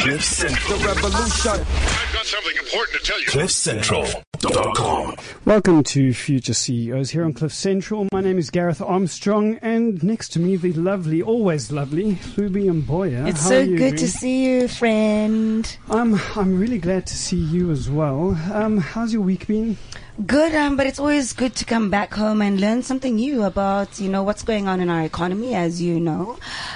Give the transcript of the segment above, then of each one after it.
Cliff Central. The revolution. I've got something important to tell you. CliffCentral.com. Welcome to Future CEOs here on Cliff Central. My name is Gareth Armstrong, and next to me the lovely, always lovely, Hlubi Mboya. It's How so are you good doing? to see you, friend. I'm really glad to see you as well. How's your week been? Good, but it's always good to come back home and learn something new about, what's going on in our economy, as you know.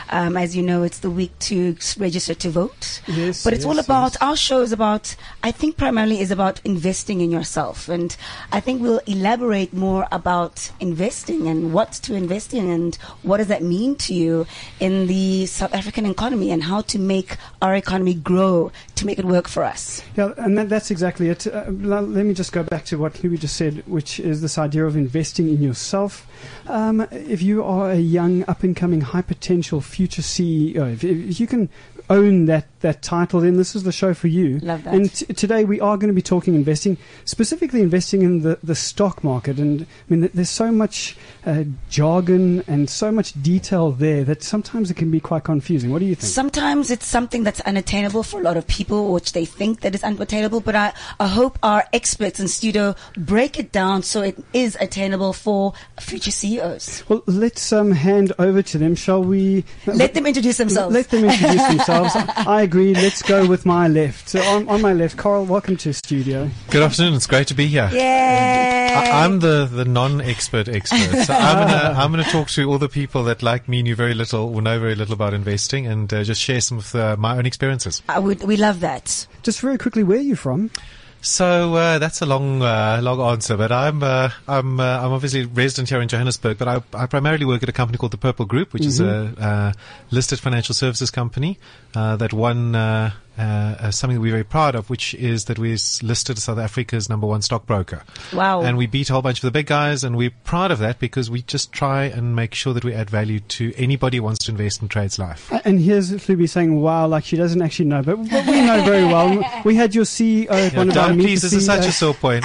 It's the week to register to vote. Yes. But it's all about, our show is about, I think primarily is about investing in yourself. And I think we'll elaborate more about investing and what to invest in and what does that mean to you in the South African economy and how to make our economy grow to make it work for us. Yeah, and that's exactly it. Let me just go back to what Hlubi just said, which is this idea of investing in yourself. If you are a young, up-and-coming, high-potential future CEO, if you can own that title, then this is the show for you. Love that. And today we are going to be talking investing, specifically investing in the stock market. And I mean, there's so much jargon and so much detail there that sometimes it can be quite confusing. What do you think? Sometimes it's something that's unattainable for a lot of people, which they think that is unattainable. But I hope our experts in studio break it down so it is attainable for future CEOs. Well, let's hand over to them, shall we? Let them introduce themselves. Let them introduce themselves. I agree. Let's go with my left. So on my left, Carl, welcome to the studio. Good afternoon. It's great to be here. Yay! I'm the non-expert expert. So I'm gonna talk to all the people that, like me, knew very little or know very little about investing, and just share some of my own experiences. We love that. Just very quickly, where are you from? So that's a long answer, but I'm obviously resident here in Johannesburg, but I primarily work at a company called the Purple Group, which is a listed financial services company that won something that we're very proud of, which is that we're listed as South Africa's #1 stockbroker. Wow. And we beat a whole bunch of the big guys, and we're proud of that because we just try and make sure that we add value to anybody who wants to invest in trades life. And here's Hlubi saying, wow, like she doesn't actually know, but we know very well. We had your CEO at one of our meetings. Please, this is such a sore point.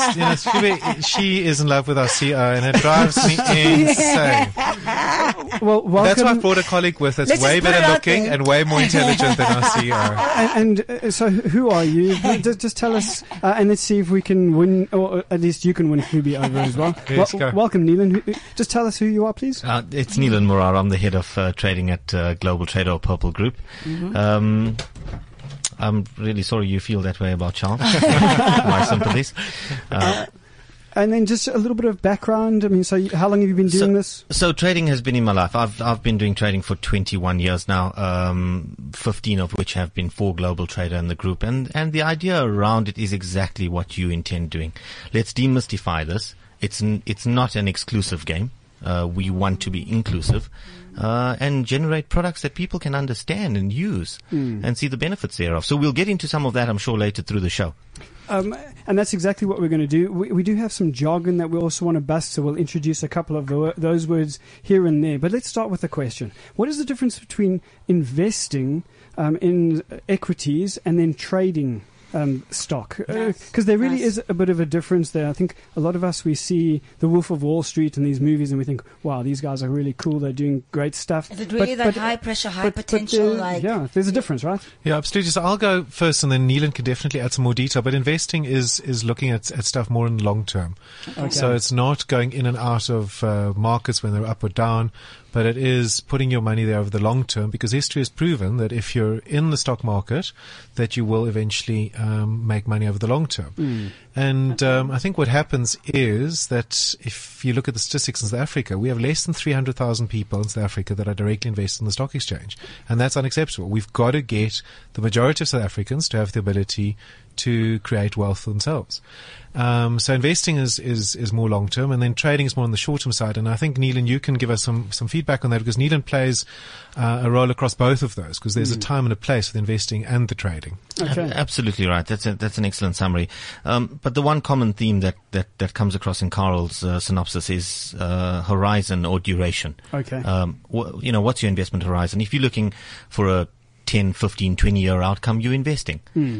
She is in love with our CEO, and it drives me insane. Well, welcome. That's why I brought a colleague with that's Let's way just put it better out looking there. and way more intelligent than our CEO. So who are you? Just tell us, and let's see if we can win, or at least you can win Hlubi over as well. Yes, go. Welcome, Neelan. Just tell us who you are, please. It's Neelan Morar. I'm the head of trading at Global Trader or Purple Group. I'm really sorry you feel that way about Charles. My sympathies. And then just a little bit of background. I mean, so how long have you been doing this? So trading has been in my life. I've been doing trading for 21 years now, 15 of which have been for Global Trader and the group. And the idea around it is exactly what you intend doing. Let's demystify this. It's not an exclusive game. We want to be inclusive and generate products that people can understand and use and see the benefits thereof. So we'll get into some of that, I'm sure, later through the show. And that's exactly what we're going to do. We do have some jargon that we also want to bust, so we'll introduce a couple of those words here and there. But let's start with the question. What is the difference between investing in equities and then trading stock? Because there really is a bit of a difference there. I think a lot of us, we see The Wolf of Wall Street in these movies and we think, wow, these guys are really cool, they're doing great stuff. Is it really that high pressure, high potential? Yeah, there's a difference, right? Yeah, absolutely. So I'll go first, and then Neelan can definitely add some more detail. But investing is looking at stuff more in the long term. Okay. So it's not going in and out of markets when they're up or down, but it is putting your money there over the long term, because history has proven that if you're in the stock market, that you will eventually make money over the long term. And I think what happens is that if you look at the statistics in South Africa, we have less than 300,000 people in South Africa that are directly invested in the stock exchange. And that's unacceptable. We've got to get the majority of South Africans to have the ability to create wealth for themselves. So investing is more long term, and then trading is more on the short term side. And I think, Neelan, you can give us some feedback on that, because Neelan plays a role across both of those, because there's a time and a place for the investing and the trading. Okay. Absolutely right. That's an excellent summary. But the one common theme that comes across in Carl's synopsis is horizon or duration. Okay. What's your investment horizon? If you're looking for a 10, 15, 20-year outcome, you're investing.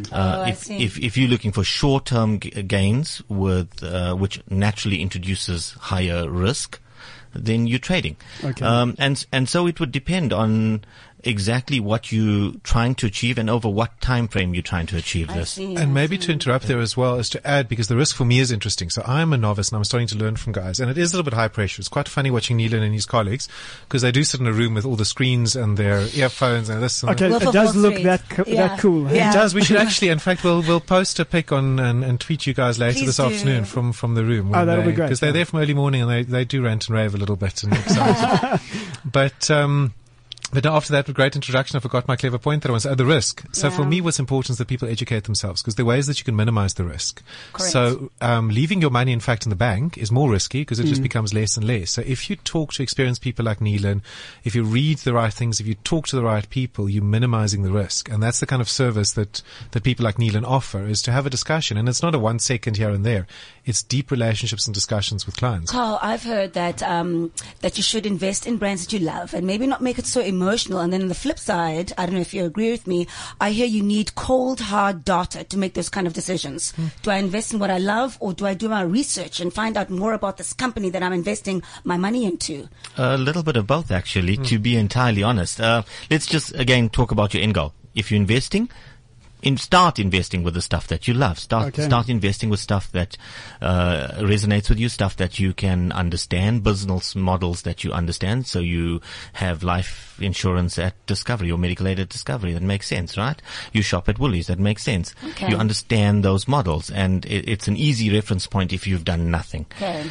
If you're looking for short-term gains with which naturally introduces higher risk, then you're trading. Okay. And so it would depend on exactly what you're trying to achieve and over what time frame you're trying to achieve this. And maybe to interrupt there as well is to add, because the risk for me is interesting. So I'm a novice and I'm starting to learn from guys, and it is a little bit high pressure. It's quite funny watching Neelan and his colleagues, because they do sit in a room with all the screens and their earphones and this and Okay, that. it does look that cool. Yeah. It does. We should actually, in fact, we'll post a pic on and tweet you guys later Please this do. afternoon from the room. Oh, that'll be great. Because they're there from early morning and they do rant and rave a little bit and excited. But after that great introduction, I forgot my clever point that I was the risk. So for me, what's important is that people educate themselves, because there are ways that you can minimize the risk. Correct. So leaving your money, in fact, in the bank is more risky because it just becomes less and less. So if you talk to experienced people like Neelan, if you read the right things, if you talk to the right people, you're minimizing the risk. And that's the kind of service that people like Neelan offer, is to have a discussion. And it's not a 1 second here and there. It's deep relationships and discussions with clients. Carl, I've heard that that you should invest in brands that you love and maybe not make it so emotional. And then on the flip side, I don't know if you agree with me, I hear you need cold, hard data to make those kind of decisions. Do I invest in what I love, or do I do my research and find out more about this company that I'm investing my money into? A little bit of both, actually, to be entirely honest. Let's just, again, talk about your end goal. If you're investing, start investing with the stuff that you love. Start investing with stuff that resonates with you, stuff that you can understand, business models that you understand. So you have life insurance at Discovery or medical aid at Discovery. That makes sense, right? You shop at Woolies. That makes sense. Okay. You understand those models, and it's an easy reference point if you've done nothing. Okay.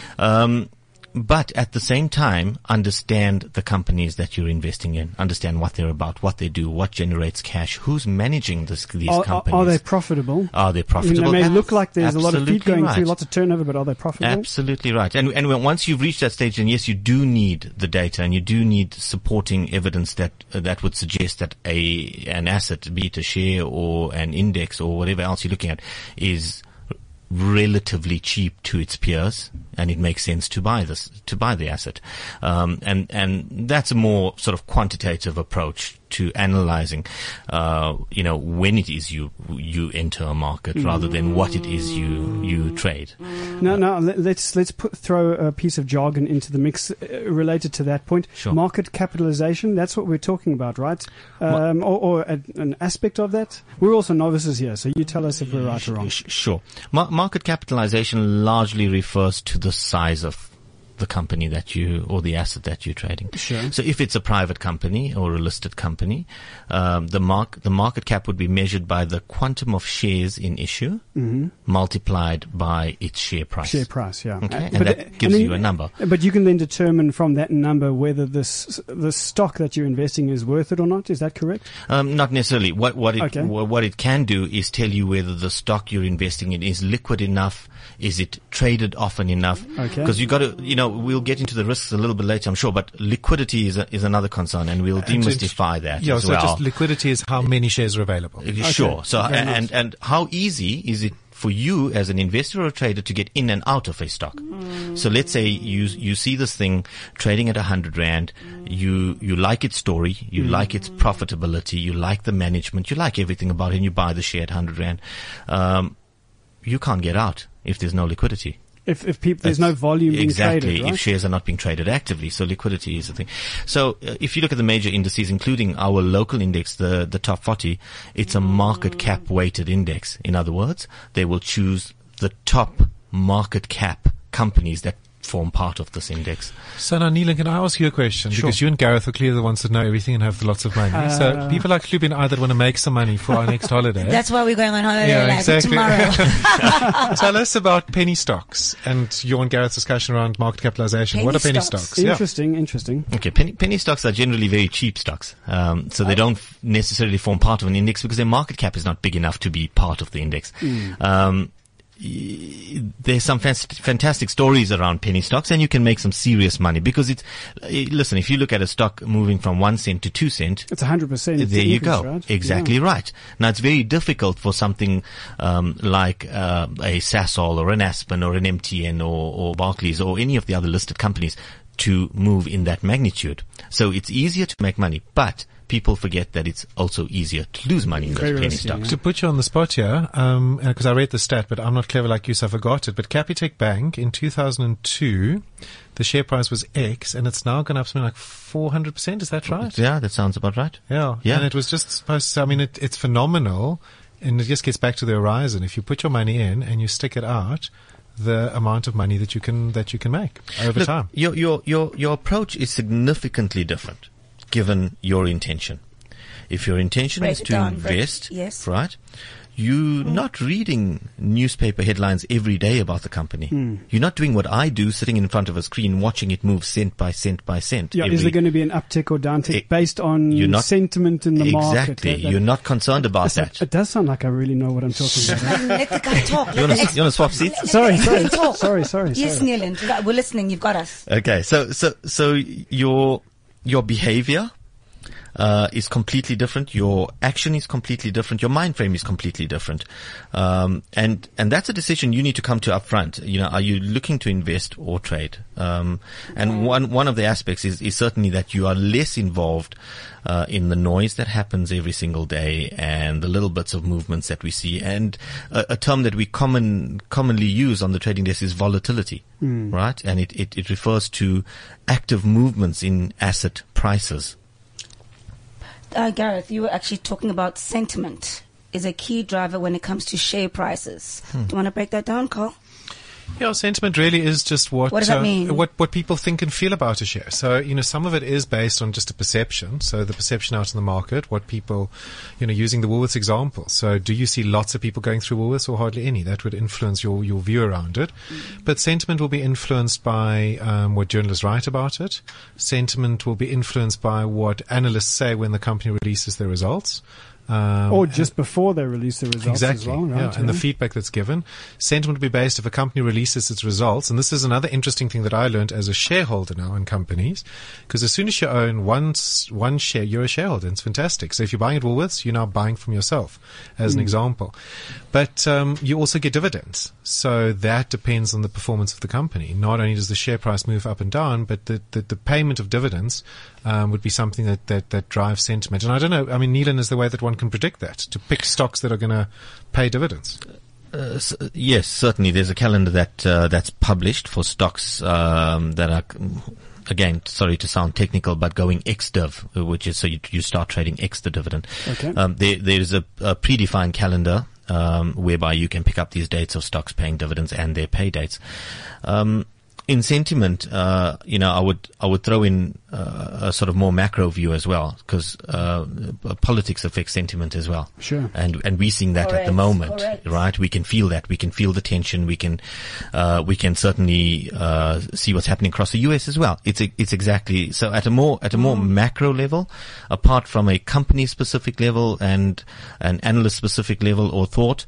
But at the same time, understand the companies that you're investing in. Understand what they're about, what they do, what generates cash, who's managing these companies. Are they profitable? Are they profitable? They may look like there's a lot of feet going right. through, lots of turnover, but are they profitable? Absolutely right. And once you've reached that stage, then yes, you do need the data, and you do need supporting evidence that would suggest that an asset, be it a share or an index or whatever else you're looking at, is relatively cheap to its peers, and it makes sense to buy the asset. And that's a more sort of quantitative approach to analyzing, when it is you enter a market rather than what it is you trade. Now let's throw a piece of jargon into the mix related to that point. Sure. Market capitalization, that's what we're talking about, right? Or an aspect of that. We're also novices here, so you tell us if we're right or wrong. Sure. Market capitalization largely refers to the size of the company or the asset that you're trading. Sure. So if it's a private company or a listed company, the market cap would be measured by the quantum of shares in issue multiplied by its share price. Share price, yeah. Okay, and that gives you a number. But you can then determine from that number whether the stock that you're investing is worth it or not. Is that correct? Not necessarily. What it can do is tell you whether the stock you're investing in is liquid enough. Is it traded often enough? Okay. Because you got to, we'll get into the risks a little bit later, I'm sure, but liquidity is another concern, and we'll demystify that as well. Just liquidity is how many shares are available. Sure. So, and how easy is it for you as an investor or a trader to get in and out of a stock? So let's say you see this thing trading at 100 Rand, you like its story, you like its profitability, you like the management, you like everything about it, and you buy the share at 100 Rand. You can't get out if there's no liquidity. If there's no volume being traded, exactly, right? if shares are not being traded actively, so liquidity is the thing. So if you look at the major indices, including our local index, the top 40, it's a market cap weighted index. In other words, they will choose the top market cap companies that form part of this index. So now, Neelan, can I ask you a question? Sure. Because you and Gareth are clearly the ones that know everything and have lots of money. So people like Club and I that want to make some money for our next holiday. That's why we're going on holiday tomorrow. Tell us about penny stocks and your and Gareth's discussion around market capitalization. What are penny stocks? Interesting. Okay, penny stocks are generally very cheap stocks. So they don't necessarily form part of an index because their market cap is not big enough to be part of the index. There's some fantastic stories around penny stocks, and you can make some serious money because listen, if you look at a stock moving from 1 cent to 2 cent, it's 100%. There you go. Right? Exactly right. Now it's very difficult for something like a Sasol or an Aspen or an MTN or Barclays or any of the other listed companies to move in that magnitude. So it's easier to make money, but people forget that it's also easier to lose money in those Very penny risky, stocks. yeah. To put you on the spot here, because I read the stat, but I'm not clever like you, so I forgot it. But Capitec Bank in 2002, the share price was X, and it's now gone up something like 400%. Is that right? Yeah, that sounds about right. Yeah. Yeah. And it was just supposed to, I mean, it's phenomenal. And it just gets back to the horizon. If you put your money in and you stick it out, the amount of money that you can make over Look, time. your approach is significantly different given your intention. If your intention Break is it to down, invest, yes. right? You're not reading newspaper headlines every day about the company. You're not doing what I do, sitting in front of a screen, watching it move cent by cent by cent. Yeah, is there going to be an uptick or downtick based on you're not- sentiment in the market? Exactly. You're not concerned about that. It does sound like I really know what I'm talking about. Let the guy talk. You want to swap seats? Sorry. Yes, Yes, Neelan, we're listening. You've got us. Okay, so your behavior is completely different. Your action is completely different. Your mind frame is completely different, and that's a decision you need to come to up front. You know, are you looking to invest or trade? And one of the aspects is certainly that you are less involved in the noise that happens every single day and the little bits of movements that we see. And a term that we commonly use on the trading desk is volatility, right? And it refers to active movements in asset prices. Gareth, you were actually talking about sentiment is a key driver when it comes to share prices. Do you want to break that down, Carl? Yeah, sentiment really is just what does that mean? What people think and feel about a share. So, you know, some of it is based on just a perception. So the perception out in the market, what people, you know, using the Woolworths example. So do you see lots of people going through Woolworths or hardly any? That would influence your view around it. But sentiment will be influenced by what journalists write about it. Sentiment will be influenced by what analysts say when the company releases their results. or just before they release the results exactly, as well, right? Yeah, and the feedback that's given. Sentiment will be based if a company releases its results, and this is another interesting thing that I learned as a shareholder now in companies, because as soon as you own one share, you're a shareholder, and it's fantastic. So if you're buying at Woolworths, you're now buying from yourself, as an example. But you also get dividends, so that depends on the performance of the company. Not only does the share price move up and down, but the payment of dividends would be something that drives sentiment. And I don't know, I mean, Neelan is the way that one can predict that, to pick stocks that are going to pay dividends. Yes, certainly. There's a calendar that's published for stocks that are, again, sorry to sound technical, but going ex-div, which is so you start trading ex the dividend. Okay. There is a predefined calendar whereby you can pick up these dates of stocks paying dividends and their pay dates. In sentiment, I would throw in a sort of more macro view as well, because politics affects sentiment as well. Sure. And we're seeing that at the moment, right? We can feel that. We can feel the tension. We can certainly see what's happening across the US as well. It's exactly so at a more macro level, apart from a company specific level and an analyst specific level or thought.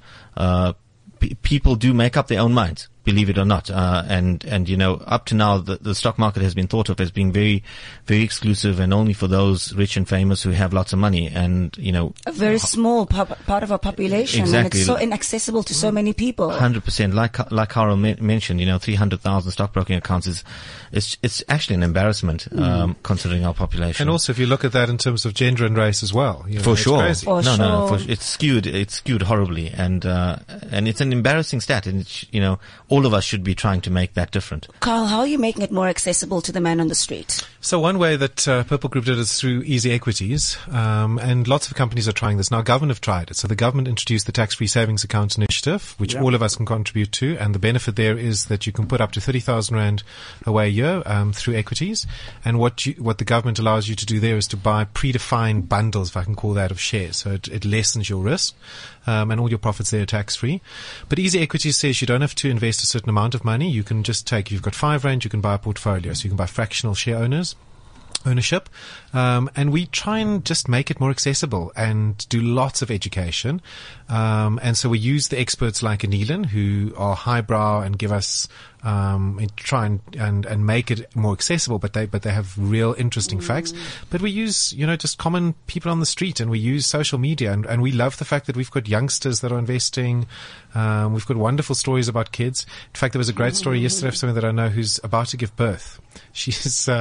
People do make up their own minds, believe it or not. And up to now, the stock market has been thought of as being very, very exclusive and only for those rich and famous who have lots of money. And, a very small part of our population. Exactly. And it's so inaccessible to so many people. 100%. Like Carl mentioned, 300,000 stockbroking accounts it's actually an embarrassment, considering our population. And also, if you look at that in terms of gender and race as well, for it's sure. crazy. No, it's skewed horribly, and it's an embarrassing stat, and all of us should be trying to make that different. Carl, how are you making it more accessible to the man on the street? So one way that Purple Group did is through easy equities, and lots of companies are trying this now. Government have tried it. So the government introduced the tax-free savings account initiative, which all of us can contribute to, and the benefit there is that you can put up to 30,000 Rand away a year through equities. And what the government allows you to do there is to buy predefined bundles, if I can call that, of shares. So it lessens your risk, and all your profits there are tax-free. But easy equities says you don't have to invest a certain amount of money. You can just take, if you've got 5 Rand, you can buy a portfolio. So you can buy fractional share ownership, and we try and just make it more accessible and do lots of education, and so we use the experts like Neelan, who are highbrow and give us try and make it more accessible, but they have real interesting facts. But we use just common people on the street, and we use social media, and we love the fact that we've got youngsters that are investing. We've got wonderful stories about kids. In fact, there was a great story yesterday of someone that I know who's about to give birth. She's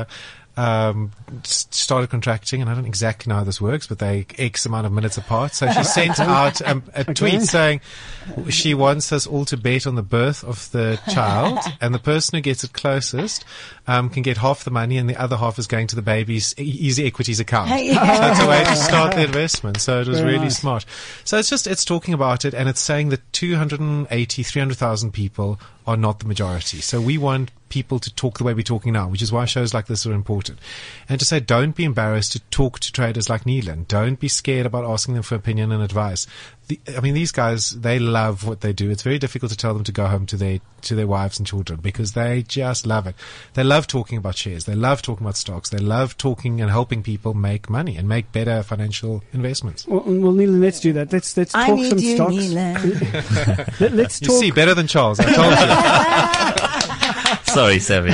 started contracting, and I don't exactly know how this works, but they X amount of minutes apart. So she sent out a tweet saying she wants us all to bet on the birth of the child, and the person who gets it closest can get half the money, and the other half is going to the baby's Easy Equities account. So it's a way to start the investment. So it was Very really nice. smart. So it's talking about it, and it's saying that 300,000 people are not the majority. So we want people to talk the way we're talking now, which is why shows like this are important. And to say, don't be embarrassed to talk to traders like Neelan. Don't be scared about asking them for opinion and advice. These guys, they love what they do. It's very difficult to tell them to go home to their wives and children, because they just love it. They love talking about shares. They love talking about stocks. They love talking and helping people make money and make better financial investments. Well, Neelan, let's do that. Let's I talk need some you, stocks. Neelan. Let's You talk. see, better than Charles. I told you. Sorry, Savvy.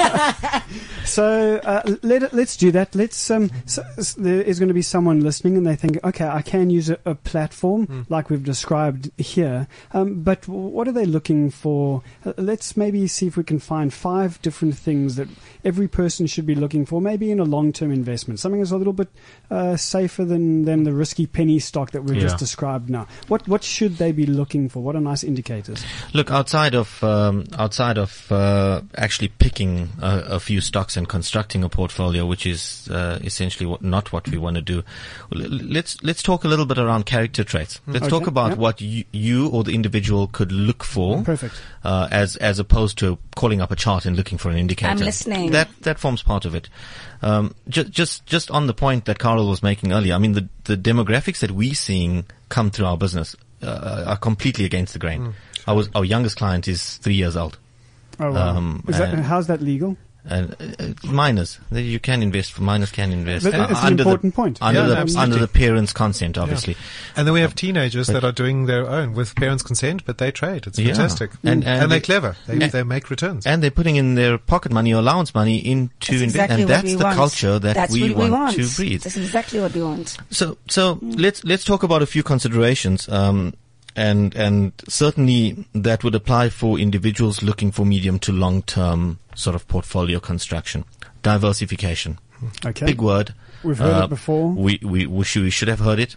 So let's do that. There is going to be someone listening, and they think, okay, I can use a platform like we've described here, but what are they looking for? Let's maybe see if we can find 5 different things that every person should be looking for, maybe in a long-term investment, something that's a little bit safer than the risky penny stock that we've just described now. What should they be looking for? What are nice indicators? Look, outside of actually picking a few stocks and constructing a portfolio, which is essentially not what we want to do. Let's talk a little bit around character traits. Let's talk about what you or the individual could look for. Perfect. As opposed to calling up a chart and looking for an indicator. I'm listening. That forms part of it. Just on the point that Carl was making earlier, I mean, the demographics that we're seeing come through our business are completely against the grain. Our youngest client is 3 years old. Oh, wow. How's that legal? Minors, you can invest. Minors can invest. But it's an important point. Under absolutely. the parents' consent, obviously. And then we have teenagers that are doing their own with parents' consent, but they trade. It's fantastic. And they're clever. They make returns. And they're putting in their pocket money or allowance money into Exactly and what that's we the want. culture that That's we what want to breed. That's exactly what we want. So let's talk about a few considerations. And certainly that would apply for individuals looking for medium to long-term sort of portfolio construction. Diversification. Okay. Big word. We've heard it before. We should have heard it.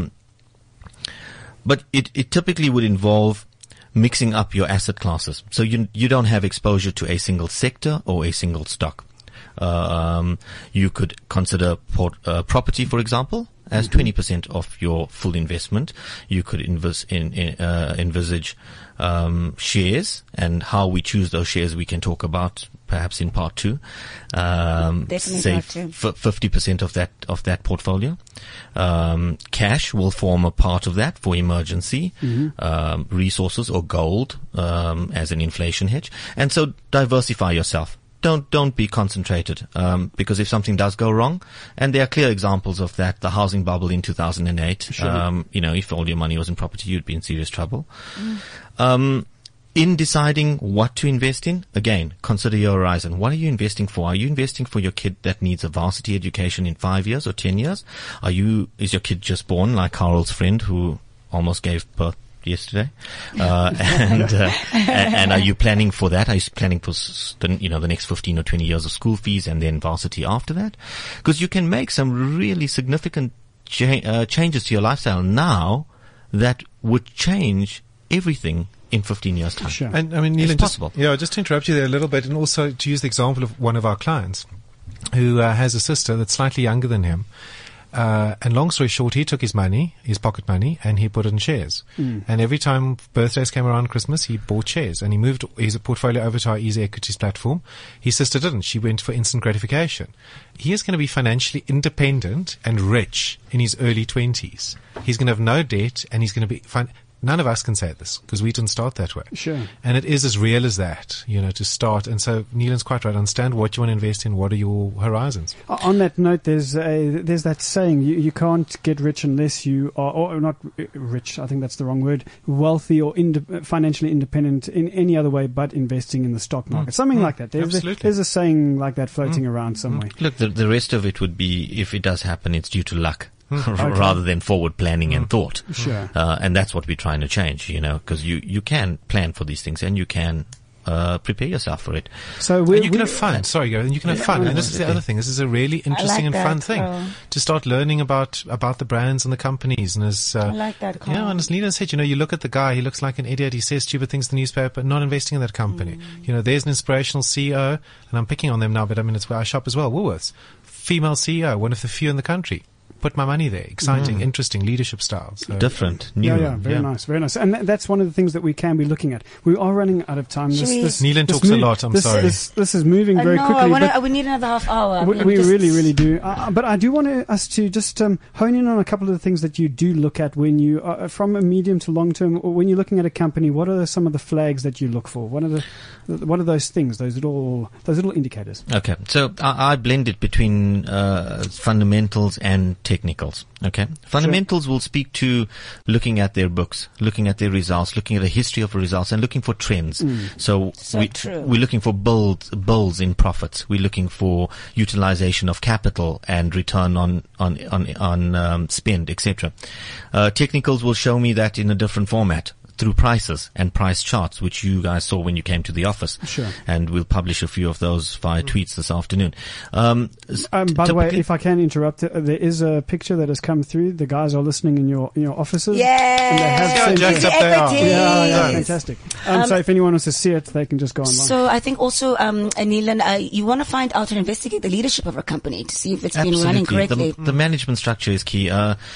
But it typically would involve mixing up your asset classes. So you don't have exposure to a single sector or a single stock. You could consider property, for example, as 20% of your full investment. You could envisage shares, and how we choose those shares we can talk about perhaps in part 2. Definitely say part 2. 50% of that portfolio. Cash will form a part of that for emergency. Resources or gold as an inflation hedge. And so diversify yourself. Don't be concentrated, because if something does go wrong, and there are clear examples of that, the housing bubble in 2008, Sure. If all your money was in property, you'd be in serious trouble. In deciding what to invest in, again, consider your horizon. What are you investing for? Are you investing for your kid that needs a varsity education in 5 years or 10 years? Is your kid just born, like Carl's friend who almost gave birth yesterday? And are you planning for that? Are you planning for the next 15 or 20 years of school fees and then varsity after that? Because you can make some really significant changes to your lifestyle now that would change everything in 15 years' time. Sure. And I mean, It's Neelan, possible. just to interrupt you there a little bit, and also to use the example of one of our clients who has a sister that's slightly younger than him. And long story short, he took his money, his pocket money, and he put it in shares. And every time birthdays came around, Christmas, he bought shares, and he moved his portfolio over to our Easy Equities platform. His sister didn't. She went for instant gratification. He is going to be financially independent and rich in his early 20s. He's going to have no debt, and he's going to be None of us can say this because we didn't start that way. Sure. And it is as real as that, to start. And so Neelan's quite right. Understand what you want to invest in. What are your horizons? On that note, there's that saying, you can't get rich unless you are, or not rich, I think that's the wrong word, wealthy or financially independent in any other way but investing in the stock market. Something like that. There's a saying like that floating around somewhere. Look, the rest of it would be, if it does happen, it's due to luck. Rather than forward planning and thought. Sure. And that's what we're trying to change, because you can plan for these things and you can prepare yourself for it. So And you can have fun. Sorry, Gareth. And you can have fun. And this is the other thing. This is a really interesting and that, fun thing to start learning about the brands and the companies. And as I like that, Carl. and as Leland said, you look at the guy. He looks like an idiot. He says stupid things in the newspaper. Not investing in that company. There's an inspirational CEO, and I'm picking on them now, but I mean it's where I shop as well. Woolworths, female CEO, one of the few in the country. Put my money there. Exciting, interesting leadership styles. So, Different, new. Very nice, very nice. And that's one of the things that we can be looking at. We are running out of time. Neelan talks a lot. I'm sorry. This is moving very no, quickly. we need another half hour. We really, really do. But I do want us to just hone in on a couple of the things that you do look at when you, from a medium to long term, or when you're looking at a company. What are some of the flags that you look for? What are those things? Those little indicators. Okay, so I blend it between fundamentals and technicals. Okay, fundamentals will speak to looking at their books, looking at their results, looking at the history of results, and looking for trends. So we're looking for builds in profits. We're looking for utilization of capital and return on spend, etc. Technicals will show me that in a different format, through prices and price charts, which you guys saw when you came to the office. Sure. And we'll publish a few of those via tweets this afternoon. By the way, if I can interrupt, there is a picture that has come through. The guys are listening in your offices. Yeah. And they have sent Yeah, fantastic. So if anyone wants to see it, they can just go online. So I think also, Neelan, you want to find out and investigate the leadership of a company to see if it's been running correctly. The management structure is key.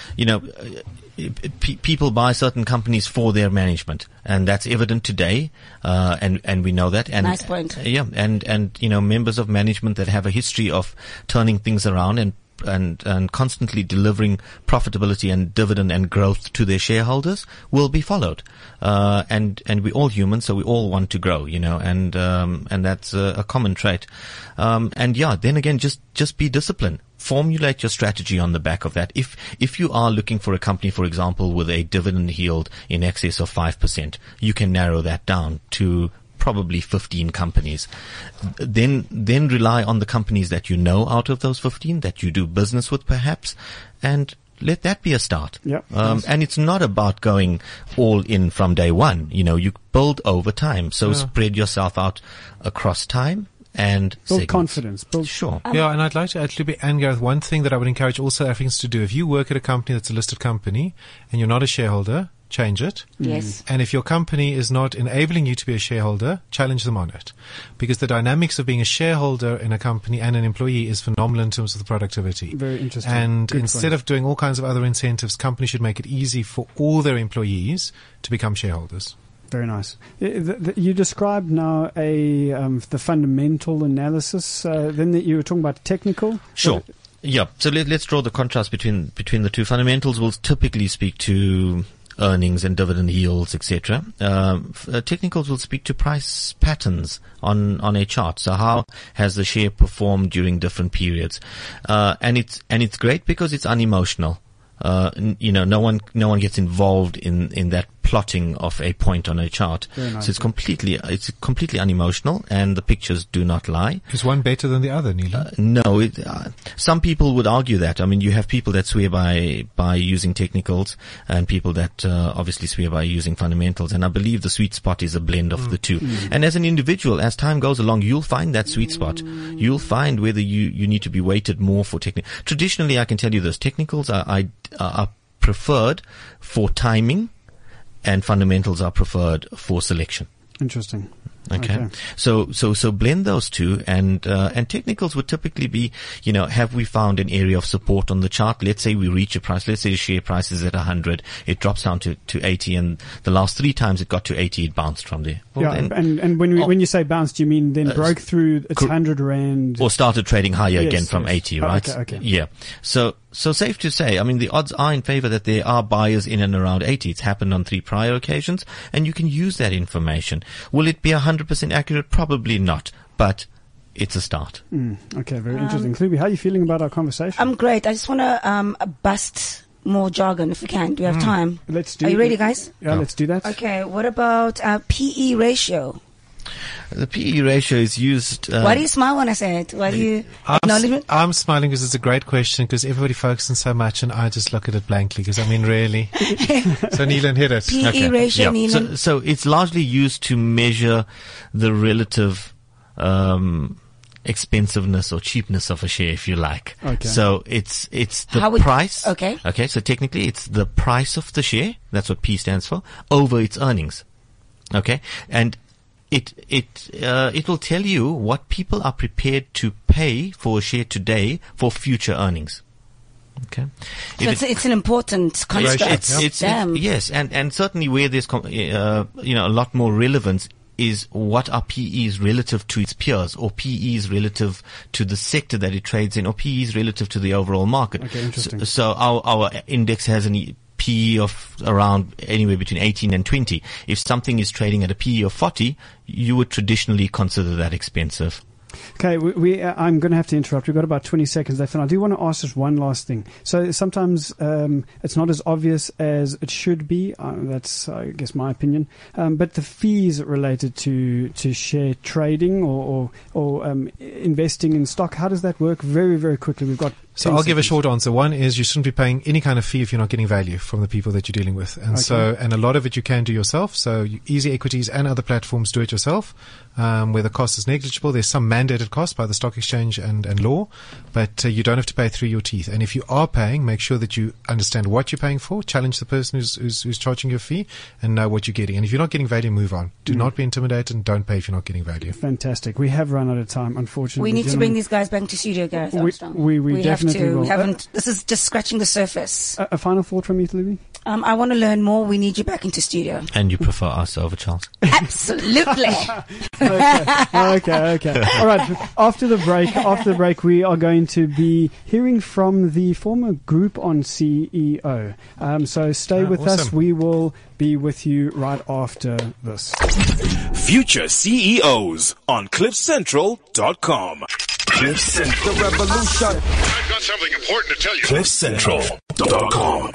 People buy certain companies for their management, and that's evident today, and we know that. And nice point. And members of management that have a history of turning things around and constantly delivering profitability and dividend and growth to their shareholders will be followed. And we're all human, so we all want to grow, and that's a common trait. Then again, just be disciplined. Formulate your strategy on the back of that. If you are looking for a company, for example, with a dividend yield in excess of 5%, you can narrow that down to probably 15 companies. Then rely on the companies that you know out of those 15 that you do business with perhaps, and let that be a start. Yep. And it's not about going all in from day one. You build over time. So spread yourself out across time. And build confidence. Sure. And I'd like to actually Gareth, one thing that I would encourage all South Africans to do, if you work at a company that's a listed company and you're not a shareholder, change it. Yes. And if your company is not enabling you to be a shareholder, challenge them on it. Because the dynamics of being a shareholder in a company and an employee is phenomenal in terms of the productivity. Very interesting. And Good instead point. of doing all kinds of other incentives, companies should make it easy for all their employees to become shareholders. Very nice. You described now the fundamental analysis. Then you were talking about technical. Sure. Yeah. So let's draw the contrast between the two. Fundamentals will typically speak to earnings and dividend yields, etc. Technicals will speak to price patterns on a chart. So how has the share performed during different periods? And it's great because it's unemotional. No one gets involved in that plotting of a point on a chart. Nice. So it's completely unemotional, and the pictures do not lie. Is one better than the other, Neelan? No, some people would argue that. I mean, you have people that swear by using technicals, and people that obviously swear by using fundamentals. And I believe the sweet spot is a blend of the two. And as an individual, as time goes along, you'll find that sweet spot. You'll find whether you need to be weighted more for technical. Traditionally, I can tell you this: technicals are preferred for timing, and fundamentals are preferred for selection. Interesting. Okay. So blend those two, and technicals would typically be, have we found an area of support on the chart? Let's say we reach a price. Let's say the share price is at 100. It drops down to 80, and the last 3 times it got to 80, it bounced from there. Well, and when you say bounced, you mean then broke through its 100 rand? Or started trading higher again from 80, right? Okay. Yeah. So safe to say, I mean, the odds are in favor that there are buyers in and around 80. It's happened on 3 prior occasions, and you can use that information. Will it be 100% accurate? Probably not, but it's a start. Okay, very interesting. Klubi, how are you feeling about our conversation? I'm great. I just want to bust more jargon if we can. Do we have time? Let's do. Are you ready, guys? Yeah, let's do that. Okay, what about PE ratio? The PE ratio is used. Why do you smile when I say it? Why do you acknowledge it? I'm smiling because it's a great question, because everybody focuses so much and I just look at it blankly, because I mean, really. So Neelan, hit it. PE ratio, Neelan. So it's largely used to measure the relative expensiveness or cheapness of a share, if you like. Okay. So it's the price. Okay. Okay. So technically, it's the price of the share. That's what P stands for, over its earnings. Okay. And it will tell you what people are prepared to pay for a share today for future earnings. Okay. So it's an important construct. Yes. And certainly where there's, a lot more relevance is what are PEs relative to its peers, or PEs relative to the sector that it trades in, or PEs relative to the overall market. Okay, interesting. So our index has an PE of around anywhere between 18 and 20. If something is trading at a PE of 40, you would traditionally consider that expensive. Okay, I'm going to have to interrupt. We've got about 20 seconds left, and I do want to ask just one last thing. So sometimes it's not as obvious as it should be. That's, I guess, my opinion. But the fees related to share trading or investing in stock, how does that work? Very, very quickly. We've got. So I'll give a short answer. One is you shouldn't be paying any kind of fee if you're not getting value from the people that you're dealing with. And and a lot of it you can do yourself. So Easy Equities and other platforms do it yourself, where the cost is negligible. There's some mandated cost by the stock exchange and law, but you don't have to pay through your teeth. And if you are paying, make sure that you understand what you're paying for, challenge the person who's charging your fee, and know what you're getting. And if you're not getting value, move on. Do not be intimidated, and don't pay if you're not getting value. Fantastic. We have run out of time, unfortunately. We need to bring these guys back to studio, Gareth Armstrong. We definitely will. We haven't. This is just scratching the surface. A final thought from you, Libby? I want to learn more. We need you back into studio. And you prefer us over Charles? Absolutely. Okay. All right. After the break, we are going to be hearing from the former Groupon CEO. So stay with us. We will be with you right after this. Future CEOs on CliffCentral.com. The revolution. I've got something important to tell you. CliffCentral.com.